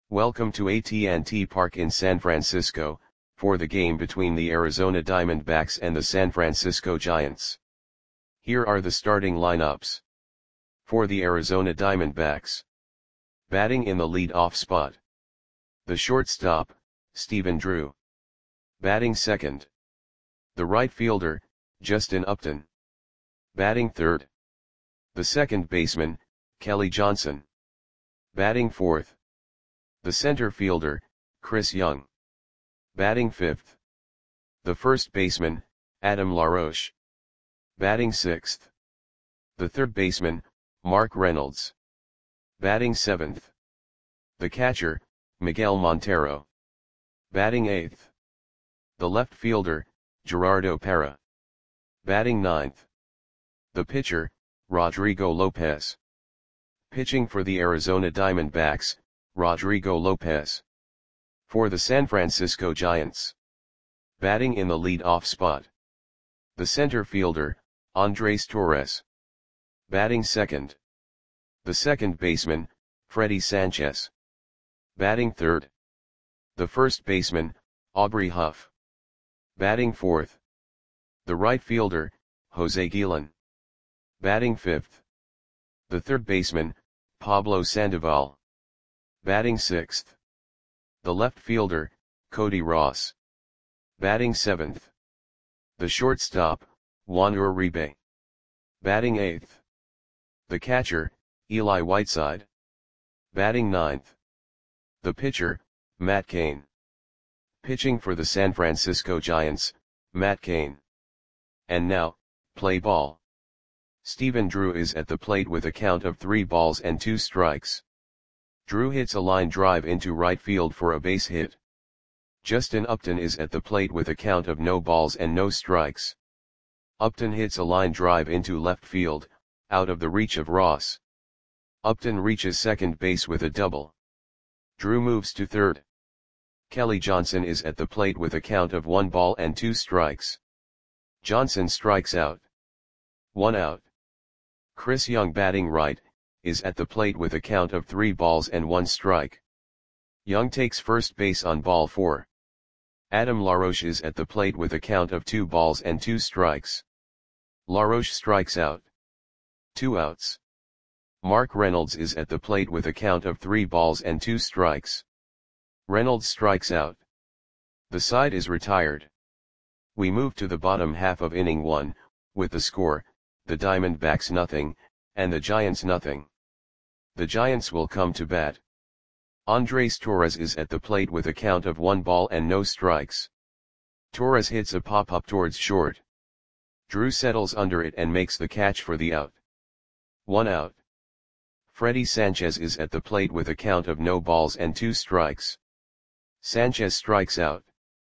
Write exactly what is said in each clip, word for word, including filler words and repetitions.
Welcome to A T and T Park in San Francisco, for the game between the Arizona Diamondbacks and the San Francisco Giants. Here are the starting lineups. For the Arizona Diamondbacks. Batting in the lead-off spot. The shortstop, Stephen Drew. Batting second. The right fielder, Justin Upton. Batting third. The second baseman, Kelly Johnson. Batting fourth. The center fielder, Chris Young. Batting fifth. The first baseman, Adam LaRoche. Batting sixth. The third baseman, Mark Reynolds. Batting seventh. The catcher, Miguel Montero. Batting eighth. The left fielder, Gerardo Parra. Batting ninth. The pitcher, Rodrigo Lopez. Pitching for the Arizona Diamondbacks, Rodrigo Lopez. For the San Francisco Giants. Batting in the lead-off spot. The center fielder, Andres Torres. Batting second. The second baseman, Freddy Sanchez. Batting third. The first baseman, Aubrey Huff. Batting fourth. The right fielder, Jose Guillen. Batting fifth. The third baseman, Pablo Sandoval. Batting sixth. The left fielder, Cody Ross. Batting seventh. The shortstop, Juan Uribe. Batting eighth. The catcher, Eli Whiteside. Batting ninth. The pitcher, Matt Cain. Pitching for the San Francisco Giants, Matt Cain. And now, play ball. Stephen Drew is at the plate with a count of three balls and two strikes. Drew hits a line drive into right field for a base hit. Justin Upton is at the plate with a count of no balls and no strikes. Upton hits a line drive into left field, out of the reach of Ross. Upton reaches second base with a double. Drew moves to third. Kelly Johnson is at the plate with a count of one ball and two strikes. Johnson strikes out. One out. Chris Young, batting right, is at the plate with a count of three balls and one strike. Young takes first base on ball four. Adam LaRoche is at the plate with a count of two balls and two strikes. LaRoche strikes out. Two outs. Mark Reynolds is at the plate with a count of three balls and two strikes. Reynolds strikes out. The side is retired. We move to the bottom half of inning one, with the score, the Diamondbacks nothing, and the Giants nothing. The Giants will come to bat. Andres Torres is at the plate with a count of one ball and no strikes. Torres hits a pop-up towards short. Drew settles under it and makes the catch for the out. One out. Freddy Sanchez is at the plate with a count of no balls and two strikes. Sanchez strikes out.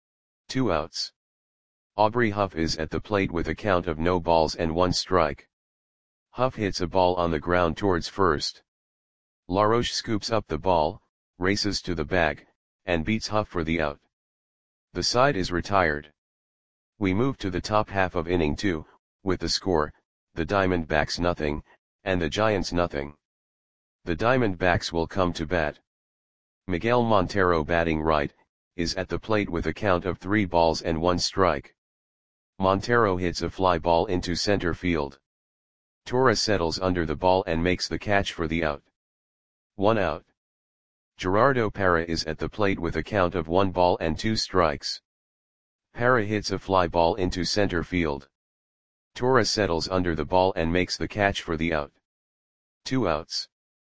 Two outs. Aubrey Huff is at the plate with a count of no balls and one strike. Huff hits a ball on the ground towards first. LaRoche scoops up the ball, races to the bag, and beats Huff for the out. The side is retired. We move to the top half of inning two, with the score, the Diamondbacks nothing, and the Giants nothing. The Diamondbacks will come to bat. Miguel Montero, batting right, is at the plate with a count of three balls and one strike. Montero hits a fly ball into center field. Torres settles under the ball and makes the catch for the out. One out. Gerardo Parra is at the plate with a count of one ball and two strikes. Parra hits a fly ball into center field. Torres settles under the ball and makes the catch for the out. Two outs.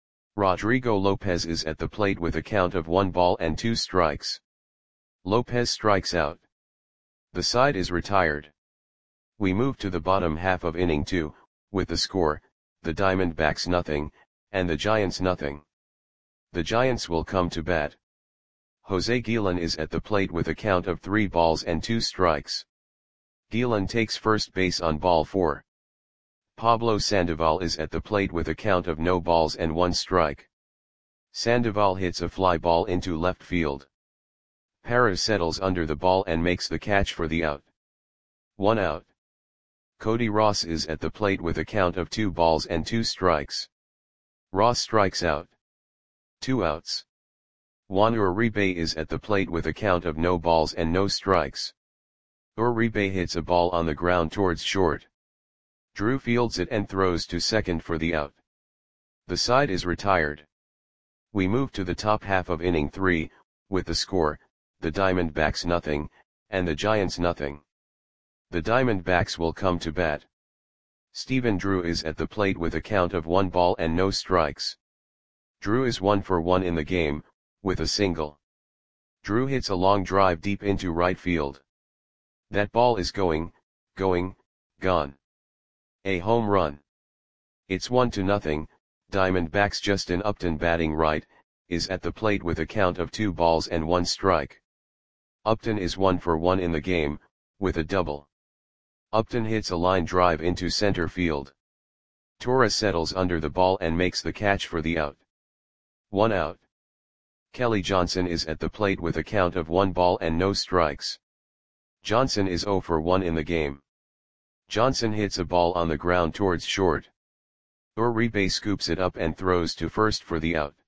Rodrigo Lopez is at the plate with a count of one ball and two strikes. Lopez strikes out. The side is retired. We move to the bottom half of inning two, with the score, the Diamondbacks nothing, and the Giants nothing. The Giants will come to bat. Jose Guillen is at the plate with a count of three balls and two strikes. Guillen takes first base on ball four. Pablo Sandoval is at the plate with a count of no balls and one strike. Sandoval hits a fly ball into left field. Parra settles under the ball and makes the catch for the out. One out. Cody Ross is at the plate with a count of two balls and two strikes. Ross strikes out. Two outs. Juan Uribe is at the plate with a count of no balls and no strikes. Uribe hits a ball on the ground towards short. Drew fields it and throws to second for the out. The side is retired. We move to the top half of inning three, with the score, the Diamondbacks nothing, and the Giants nothing. The Diamondbacks will come to bat. Stephen Drew is at the plate with a count of one ball and no strikes. Drew is one for one in the game, with a single. Drew hits a long drive deep into right field. That ball is going, going, gone. A home run. It's one to nothing. Diamondbacks. Justin Upton, batting right, is at the plate with a count of two balls and one strike. Upton is one for one in the game, with a double. Upton hits a line drive into center field. Torres settles under the ball and makes the catch for the out. One out. Kelly Johnson is at the plate with a count of one ball and no strikes. Johnson is zero for one in the game. Johnson hits a ball on the ground towards short. Uribe scoops it up and throws to first for the out.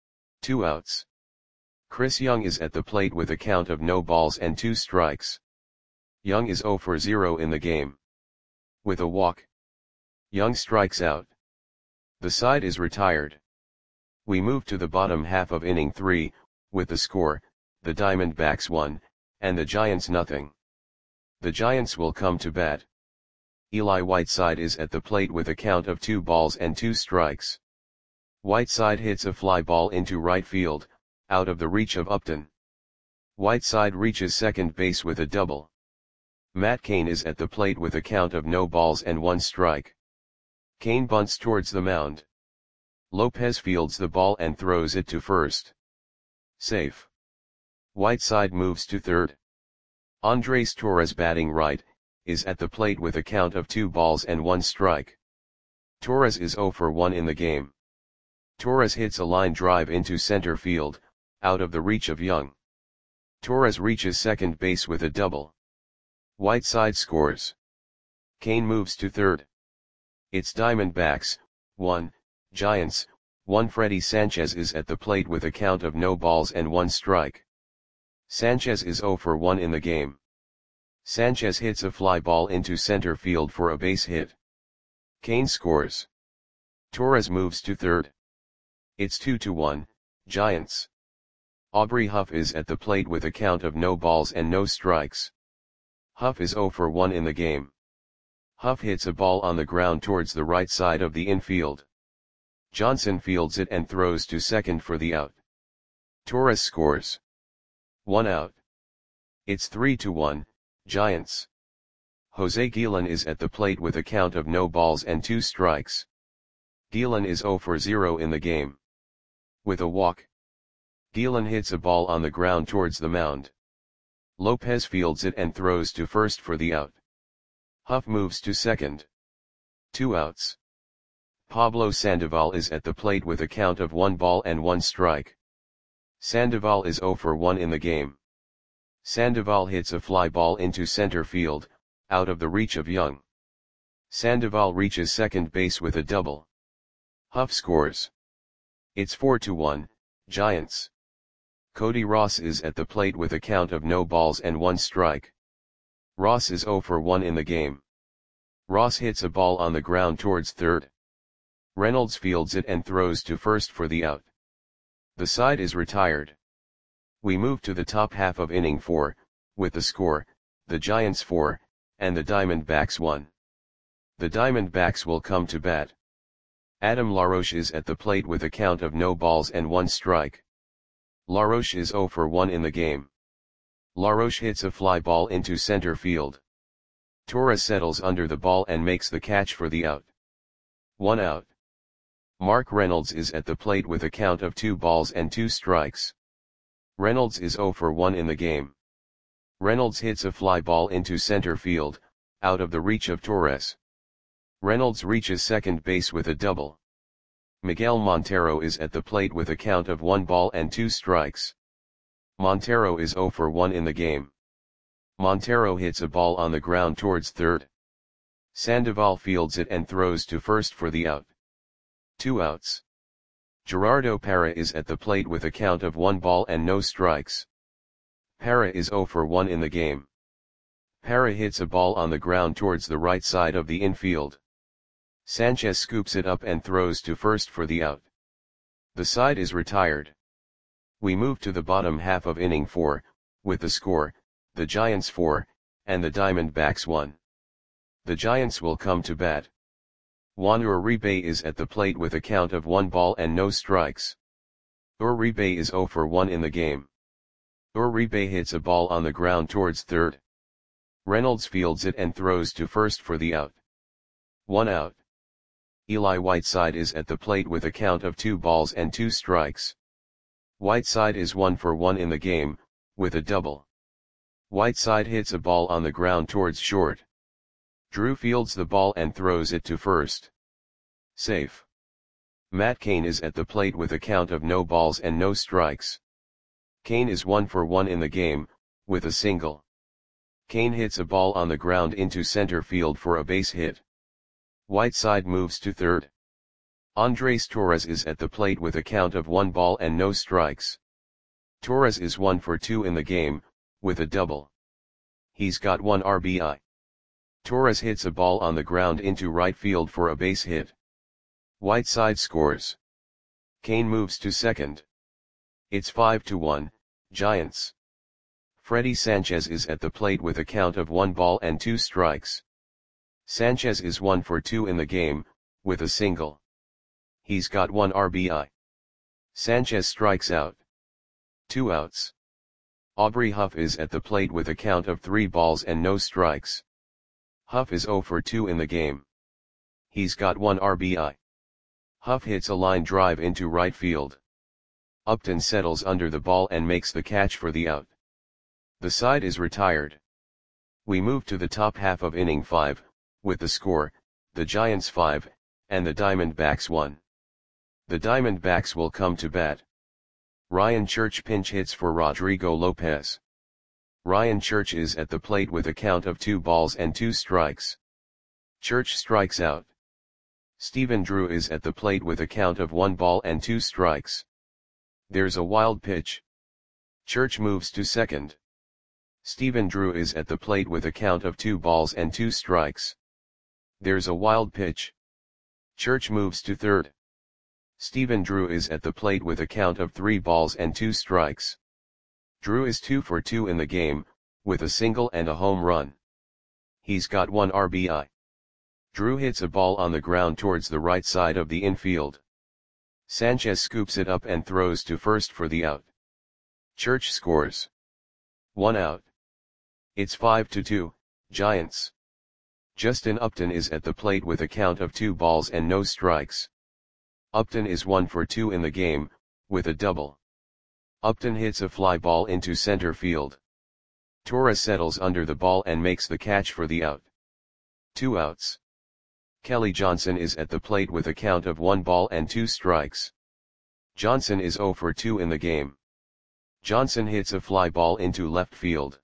Two outs. Chris Young is at the plate with a count of no balls and two strikes. Young is zero for zero in the game. With a walk, Young strikes out. The side is retired. We move to the bottom half of inning three, with the score, the Diamondbacks one, and the Giants nothing. The Giants will come to bat. Eli Whiteside is at the plate with a count of two balls and two strikes. Whiteside hits a fly ball into right field, out of the reach of Upton. Whiteside reaches second base with a double. Matt Cain is at the plate with a count of no balls and one strike. Cain bunts towards the mound. Lopez fields the ball and throws it to first. Safe. Whiteside moves to third. Andres Torres, batting right, is at the plate with a count of two balls and one strike. Torres is zero for one in the game. Torres hits a line drive into center field, out of the reach of Young. Torres reaches second base with a double. Whiteside scores. Cain moves to third. It's Diamondbacks, one, Giants, one. Freddie Sanchez is at the plate with a count of no balls and one strike. Sanchez is zero for one in the game. Sanchez hits a fly ball into center field for a base hit. Cain scores. Torres moves to third. It's two to one, Giants. Aubrey Huff is at the plate with a count of no balls and no strikes. Huff is zero for one in the game. Huff hits a ball on the ground towards the right side of the infield. Johnson fields it and throws to second for the out. Torres scores. One out. It's three to one, Giants. Jose Guillen is at the plate with a count of no balls and two strikes. Guillen is zero for zero in the game. With a walk, Guillen hits a ball on the ground towards the mound. Lopez fields it and throws to first for the out. Huff moves to second. Two outs. Pablo Sandoval is at the plate with a count of one ball and one strike. Sandoval is zero for one in the game. Sandoval hits a fly ball into center field, out of the reach of Young. Sandoval reaches second base with a double. Huff scores. It's four to one, Giants. Cody Ross is at the plate with a count of no balls and one strike. Ross is zero for one in the game. Ross hits a ball on the ground towards third. Reynolds fields it and throws to first for the out. The side is retired. We move to the top half of inning four, with the score, the Giants four, and the Diamondbacks one. The Diamondbacks will come to bat. Adam LaRoche is at the plate with a count of no balls and one strike. LaRoche is zero for one in the game. LaRoche hits a fly ball into center field. Torres settles under the ball and makes the catch for the out. One out. Mark Reynolds is at the plate with a count of two balls and two strikes. Reynolds is zero for one in the game. Reynolds hits a fly ball into center field, out of the reach of Torres. Reynolds reaches second base with a double. Miguel Montero is at the plate with a count of one ball and two strikes. Montero is zero for one in the game. Montero hits a ball on the ground towards third. Sandoval fields it and throws to first for the out. Two outs. Gerardo Parra is at the plate with a count of one ball and no strikes. Parra is zero for one in the game. Parra hits a ball on the ground towards the right side of the infield. Sanchez scoops it up and throws to first for the out. The side is retired. We move to the bottom half of inning four, with the score, the Giants four, and the Diamondbacks one. The Giants will come to bat. Juan Uribe is at the plate with a count of one ball and no strikes. Uribe is zero for one in the game. Uribe hits a ball on the ground towards third. Reynolds fields it and throws to first for the out. One out. Eli Whiteside is at the plate with a count of two balls and two strikes. Whiteside is one for one in the game, with a double. Whiteside hits a ball on the ground towards short. Drew fields the ball and throws it to first. Safe. Matt Cain is at the plate with a count of no balls and no strikes. Cain is one for one in the game, with a single. Cain hits a ball on the ground into center field for a base hit. Whiteside moves to third. Andres Torres is at the plate with a count of one ball and no strikes. Torres is one for two in the game, with a double. He's got one R B I. Torres hits a ball on the ground into right field for a base hit. Whiteside scores. Cain moves to second. It's five to one, Giants. Freddy Sanchez is at the plate with a count of one ball and two strikes. Sanchez is one for two in the game, with a single. He's got one R B I. Sanchez strikes out. Two outs. Aubrey Huff is at the plate with a count of three balls and no strikes. Huff is zero for two in the game. He's got one R B I. Huff hits a line drive into right field. Upton settles under the ball and makes the catch for the out. The side is retired. We move to the top half of inning five, with the score, the Giants five, and the Diamondbacks one. The Diamondbacks will come to bat. Ryan Church pinch hits for Rodrigo Lopez. Ryan Church is at the plate with a count of two balls and two strikes. Church strikes out. Stephen Drew is at the plate with a count of one ball and two strikes. There's a wild pitch. Church moves to second. Stephen Drew is at the plate with a count of two balls and two strikes. There's a wild pitch. Church moves to third. Stephen Drew is at the plate with a count of three balls and two strikes. Drew is two for two in the game, with a single and a home run. He's got one R B I. Drew hits a ball on the ground towards the right side of the infield. Sanchez scoops it up and throws to first for the out. Church scores. One out. It's five to two, Giants. Justin Upton is at the plate with a count of two balls and no strikes. Upton is one for two in the game, with a double. Upton hits a fly ball into center field. Torres settles under the ball and makes the catch for the out. Two outs. Kelly Johnson is at the plate with a count of one ball and two strikes. Johnson is zero for two in the game. Johnson hits a fly ball into left field.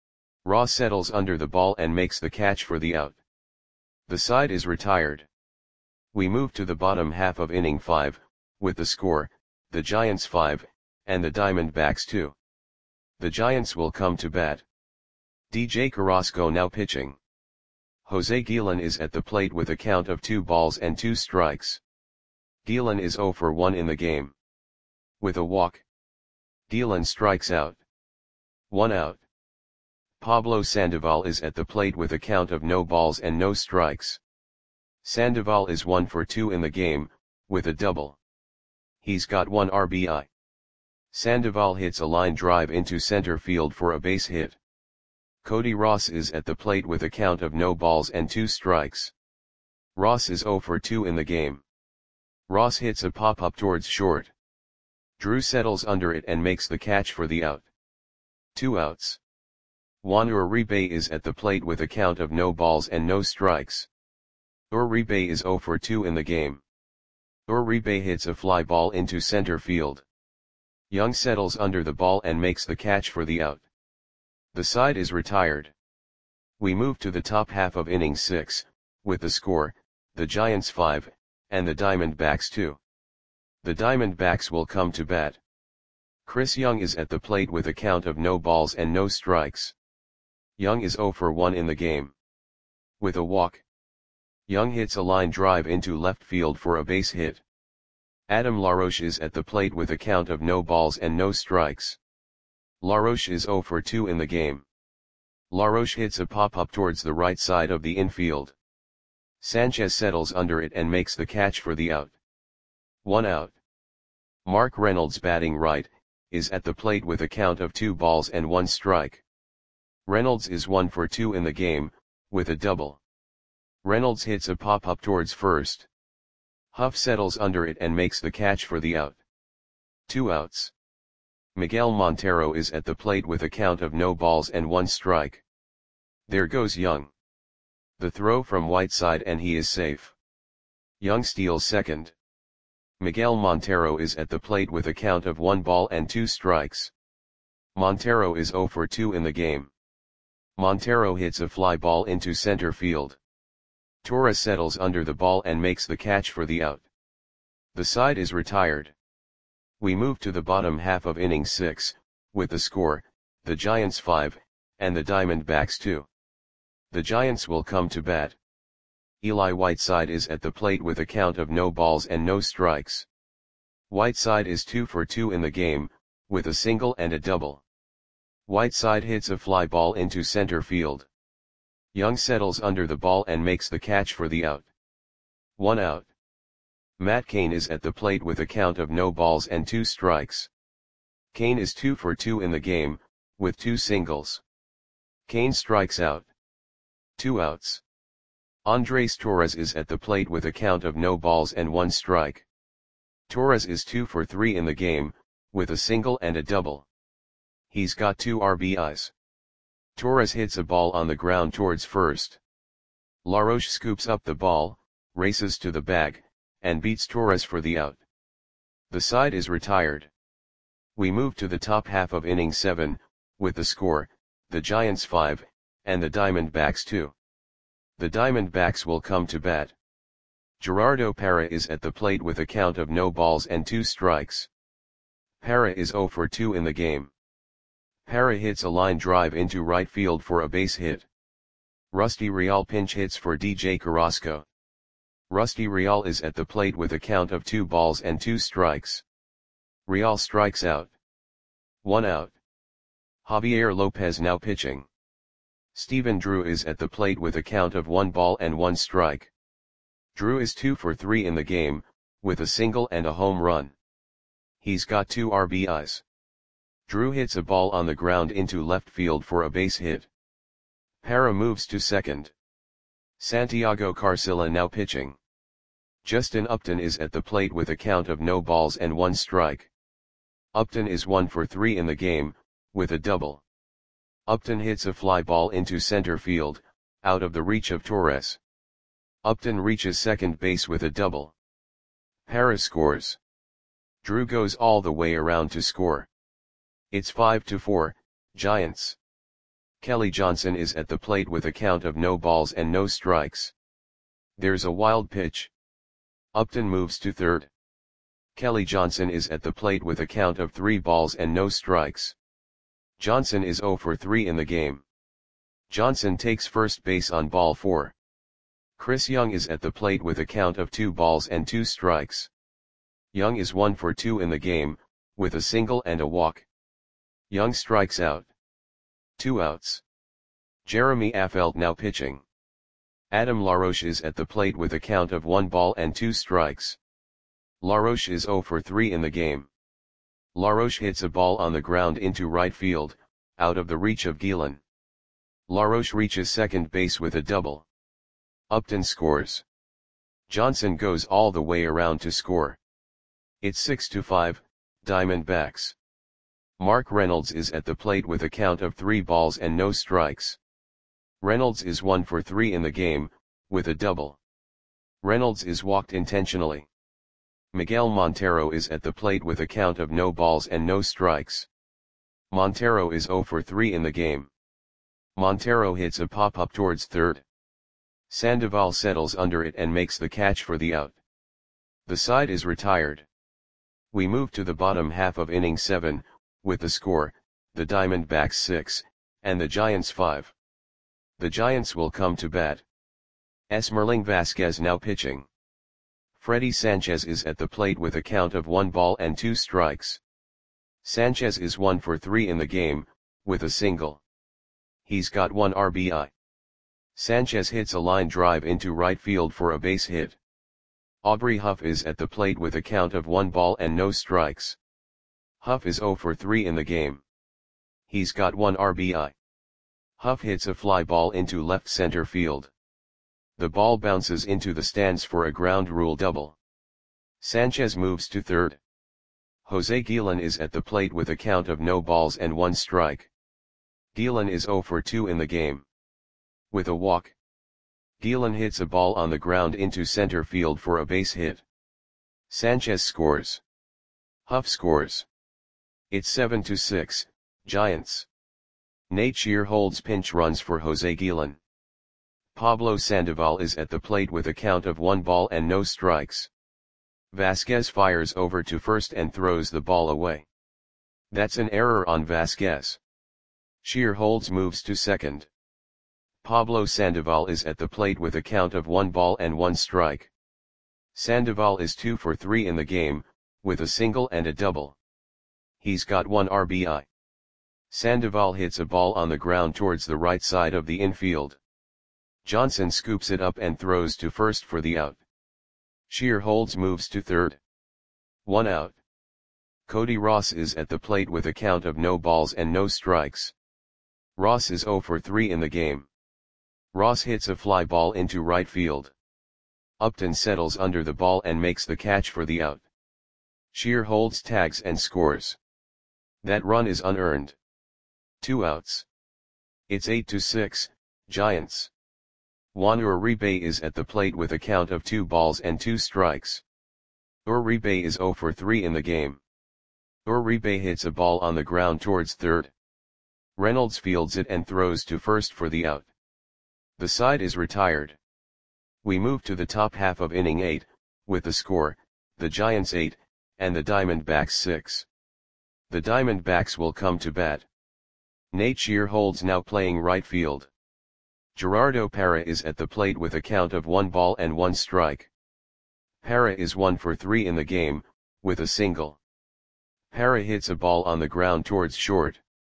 Ross settles under the ball and makes the catch for the out. The side is retired. We move to the bottom half of inning five, with the score, the Giants five, and the Diamondbacks two. The Giants will come to bat. D J Carrasco now pitching. Jose Guillen is at the plate with a count of two balls and two strikes. Guillen is zero for one in the game. With a walk. Guillen strikes out. One out. Pablo Sandoval is at the plate with a count of no balls and no strikes. Sandoval is one for two in the game, with a double. He's got one R B I. Sandoval hits a line drive into center field for a base hit. Cody Ross is at the plate with a count of no balls and two strikes. Ross is zero for two in the game. Ross hits a pop-up towards short. Drew settles under it and makes the catch for the out. Two outs. Juan Uribe is at the plate with a count of no balls and no strikes. Uribe is zero for two in the game. Uribe hits a fly ball into center field. Young settles under the ball and makes the catch for the out. The side is retired. We move to the top half of inning six, with the score, the Giants five, and the Diamondbacks two. The Diamondbacks will come to bat. Chris Young is at the plate with a count of no balls and no strikes. Young is zero for one in the game. With a walk, Young hits a line drive into left field for a base hit. Adam LaRoche is at the plate with a count of no balls and no strikes. LaRoche is zero for two in the game. LaRoche hits a pop-up towards the right side of the infield. Sanchez settles under it and makes the catch for the out. One out. Mark Reynolds, batting right, is at the plate with a count of two balls and one strike. Reynolds is one for two in the game, with a double. Reynolds hits a pop-up towards first. Huff settles under it and makes the catch for the out. Two outs. Miguel Montero is at the plate with a count of no balls and one strike. There goes Young. The throw from Whiteside and he is safe. Young steals second. Miguel Montero is at the plate with a count of one ball and two strikes. Montero is zero for two in the game. Montero hits a fly ball into center field. Torres settles under the ball and makes the catch for the out. The side is retired. We move to the bottom half of inning six, with the score, the Giants five, and the Diamondbacks two. The Giants will come to bat. Eli Whiteside is at the plate with a count of no balls and no strikes. Whiteside is two for two in the game, with a single and a double. Whiteside hits a fly ball into center field. Young settles under the ball and makes the catch for the out. One out. Matt Cain is at the plate with a count of no balls and two strikes. Cain is two for two in the game, with two singles. Cain strikes out. Two outs. Andres Torres is at the plate with a count of no balls and one strike. Torres is two for three in the game, with a single and a double. He's got two R B Is. Torres hits a ball on the ground towards first. LaRoche scoops up the ball, races to the bag, and beats Torres for the out. The side is retired. We move to the top half of inning seven, with the score, the Giants five, and the Diamondbacks two. The Diamondbacks will come to bat. Gerardo Parra is at the plate with a count of no balls and two strikes. Parra is zero for two in the game. Parra hits a line drive into right field for a base hit. Rusty Real pinch hits for D J Carrasco. Rusty Real is at the plate with a count of two balls and two strikes. Real strikes out. One out. Javier Lopez now pitching. Stephen Drew is at the plate with a count of one ball and one strike. Drew is two for three in the game, with a single and a home run. He's got two R B Is. Drew hits a ball on the ground into left field for a base hit. Parra moves to second. Santiago Carcilla now pitching. Justin Upton is at the plate with a count of no balls and one strike. Upton is one for three in the game, with a double. Upton hits a fly ball into center field, out of the reach of Torres. Upton reaches second base with a double. Parra scores. Drew goes all the way around to score. It's five to four, Giants. Kelly Johnson is at the plate with a count of no balls and no strikes. There's a wild pitch. Upton moves to third. Kelly Johnson is at the plate with a count of three balls and no strikes. Johnson is zero for three in the game. Johnson takes first base on ball four. Chris Young is at the plate with a count of two balls and two strikes. Young is one for two in the game, with a single and a walk. Young strikes out. Two outs. Jeremy Affeldt now pitching. Adam LaRoche is at the plate with a count of one ball and two strikes. LaRoche is zero for three in the game. LaRoche hits a ball on the ground into right field, out of the reach of Gielan. LaRoche reaches second base with a double. Upton scores. Johnson goes all the way around to score. It's six to five, Diamondbacks. Mark Reynolds is at the plate with a count of three balls and no strikes. Reynolds is one for three in the game, with a double. Reynolds is walked intentionally. Miguel Montero is at the plate with a count of no balls and no strikes. Montero is zero for three in the game. Montero hits a pop-up towards third. Sandoval settles under it and makes the catch for the out. The side is retired. We move to the bottom half of inning seven, with the score, the Diamondbacks six, and the Giants five. The Giants will come to bat. Esmerling Vasquez now pitching. Freddy Sanchez is at the plate with a count of one ball and two strikes. Sanchez is one for three in the game, with a single. He's got one R B I. Sanchez hits a line drive into right field for a base hit. Aubrey Huff is at the plate with a count of one ball and no strikes. Huff is zero for three in the game. He's got one R B I. Huff hits a fly ball into left center field. The ball bounces into the stands for a ground rule double. Sanchez moves to third. Jose Guillen is at the plate with a count of no balls and one strike. Guillen is zero for two in the game. With a walk, Guillen hits a ball on the ground into center field for a base hit. Sanchez scores. Huff scores. It's seven to six, Giants. Nate Shear holds pinch runs for Jose Guillen. Pablo Sandoval is at the plate with a count of one ball and no strikes. Vasquez fires over to first and throws the ball away. That's an error on Vasquez. Shear holds moves to second. Pablo Sandoval is at the plate with a count of one ball and one strike. Sandoval is two for three in the game, with a single and a double. He's got one R B I. Sandoval hits a ball on the ground towards the right side of the infield. Johnson scoops it up and throws to first for the out. Shear holds moves to third. One out. Cody Ross is at the plate with a count of no balls and no strikes. Ross is zero for three in the game. Ross hits a fly ball into right field. Upton settles under the ball and makes the catch for the out. Shear holds tags and scores. That run is unearned. Two outs. It's eight to six, Giants. Juan Uribe is at the plate with a count of two balls and two strikes. Uribe is zero for three in the game. Uribe hits a ball on the ground towards third. Reynolds fields it and throws to first for the out. The side is retired. We move to the top half of inning eight, with the score, the Giants eight, and the Diamondbacks six. The Diamondbacks will come to bat. Nate Shear holds now playing right field. Gerardo Parra is at the plate with a count of one ball and one strike. Parra is one for three in the game, with a single. Parra hits a ball on the ground towards short.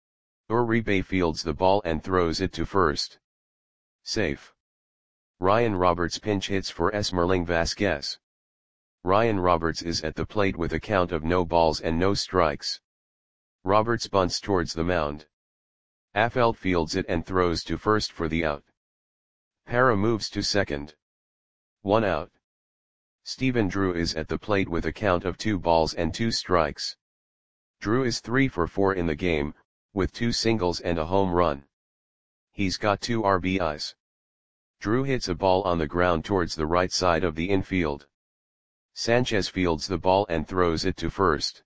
Uribe fields the ball and throws it to first. Safe. Ryan Roberts pinch hits for Esmerling Vasquez. Ryan Roberts is at the plate with a count of no balls and no strikes. Roberts bunts towards the mound. Affeldt fields it and throws to first for the out. Parra moves to second. One out. Stephen Drew is at the plate with a count of two balls and two strikes. Drew is three for four in the game, with two singles and a home run. He's got two R B Is. Drew hits a ball on the ground towards the right side of the infield. Sanchez fields the ball and throws it to first.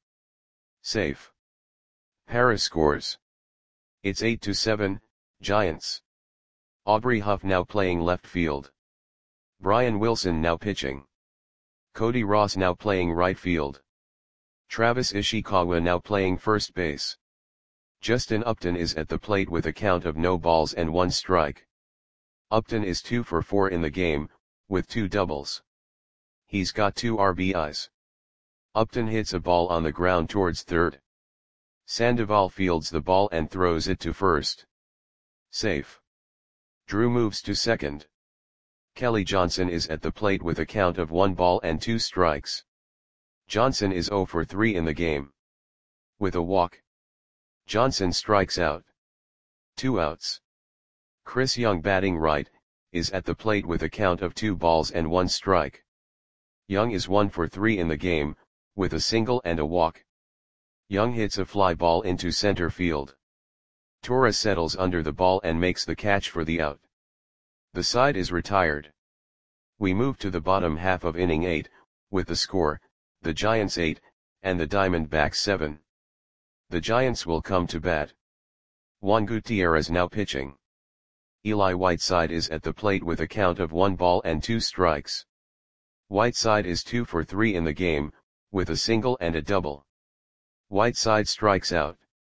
Safe. Parra scores. It's eight to seven, Giants. Aubrey Huff now playing left field. Brian Wilson now pitching. Cody Ross now playing right field. Travis Ishikawa now playing first base. Justin Upton is at the plate with a count of no balls and one strike. Upton is two for four in the game, with two doubles. He's got two R B Is. Upton hits a ball on the ground towards third. Sandoval fields the ball and throws it to first. Safe. Drew moves to second. Kelly Johnson is at the plate with a count of one ball and two strikes. Johnson is zero for three in the game. With a walk, Johnson strikes out. Two outs. Chris Young batting right, is at the plate with a count of two balls and one strike. Young is one for three in the game, with a single and a walk. Young hits a fly ball into center field. Torres settles under the ball and makes the catch for the out. The side is retired. We move to the bottom half of inning eight, with the score, the Giants eight, and the Diamondbacks seven. The Giants will come to bat. Juan Gutierrez now pitching. Eli Whiteside is at the plate with a count of one ball and two strikes. Whiteside is two for three in the game, with a single and a double. Whiteside strikes out.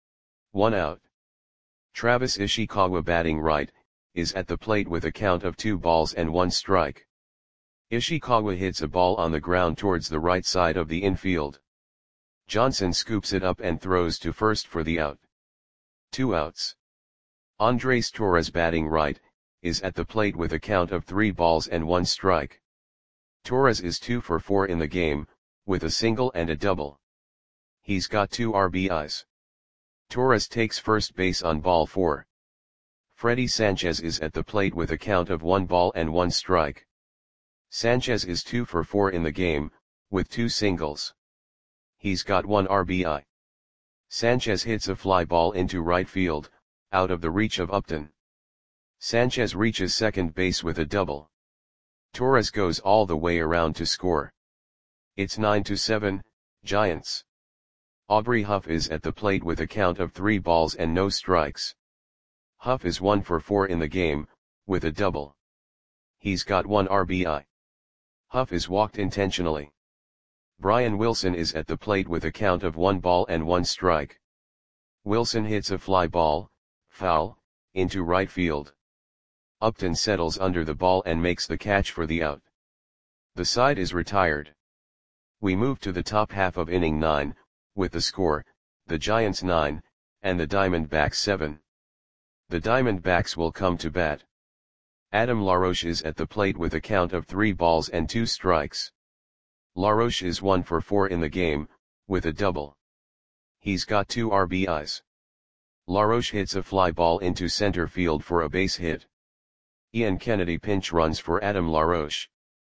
One out. Travis Ishikawa, batting right, is at the plate with a count of two balls and one strike. Ishikawa hits a ball on the ground towards the right side of the infield. Johnson scoops it up and throws to first for the out. Two outs. Andres Torres, batting right, is at the plate with a count of three balls and one strike. Torres is two for four in the game, with a single and a double. He's got two R B Is. Torres takes first base on ball four. Freddy Sanchez is at the plate with a count of one ball and one strike. Sanchez is two for four in the game, with two singles. He's got one R B I. Sanchez hits a fly ball into right field, out of the reach of Upton. Sanchez reaches second base with a double. Torres goes all the way around to score. It's nine to seven, Giants. Aubrey Huff is at the plate with a count of three balls and no strikes. Huff is one for four in the game, with a double. He's got one R B I. Huff is walked intentionally. Brian Wilson is at the plate with a count of one ball and one strike. Wilson hits a fly ball, foul, into right field. Upton settles under the ball and makes the catch for the out. The side is retired. We move to the top half of inning nine, with the score, the Giants nine, and the Diamondbacks seven. The Diamondbacks will come to bat. Adam LaRoche is at the plate with a count of three balls and two strikes. LaRoche is one for four in the game, with a double. He's got two R B Is. LaRoche hits a fly ball into center field for a base hit. Ian Kennedy pinch runs for Adam LaRoche.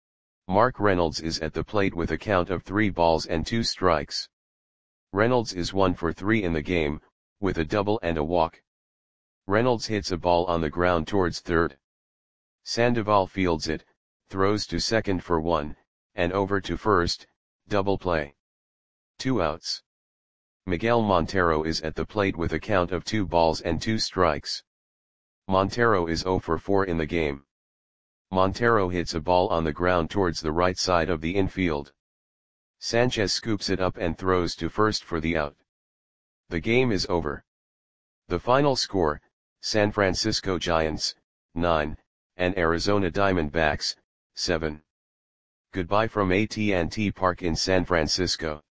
Mark Reynolds is at the plate with a count of three balls and two strikes. Reynolds is one for three in the game, with a double and a walk. Reynolds hits a ball on the ground towards third. Sandoval fields it, throws to second for one, and over to first, double play. Two outs. Miguel Montero is at the plate with a count of two balls and two strikes. Montero is zero for four in the game. Montero hits a ball on the ground towards the right side of the infield. Sanchez scoops it up and throws to first for the out. The game is over. The final score, San Francisco Giants, nine, and Arizona Diamondbacks, seven. Goodbye from A T and T Park in San Francisco.